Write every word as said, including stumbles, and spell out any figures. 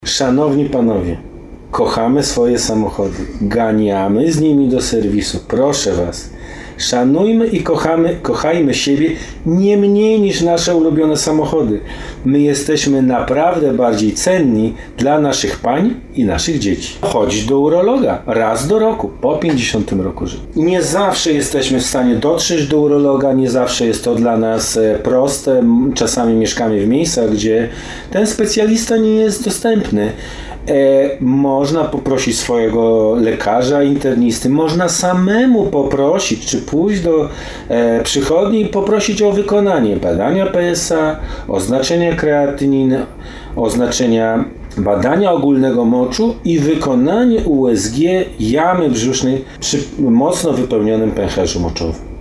Szanowni panowie, kochamy swoje samochody, ganiamy z nimi do serwisu. Proszę was, szanujmy i kochamy, kochajmy siebie nie mniej niż nasze ulubione samochody. My jesteśmy naprawdę bardziej cenni dla naszych pań i naszych dzieci. Chodzić do urologa raz do roku, po pięćdziesiątym roku życia. Nie zawsze jesteśmy w stanie dotrzeć do urologa, nie zawsze jest to dla nas proste. Czasami mieszkamy w miejscach, gdzie ten specjalista nie jest dostępny. E, można poprosić swojego lekarza internisty, można samemu poprosić, czy pójść do e, przychodni i poprosić o wykonanie badania P S A, oznaczenia kreatyniny, oznaczenia badania ogólnego moczu i wykonanie U S G jamy brzusznej przy mocno wypełnionym pęcherzu moczowym.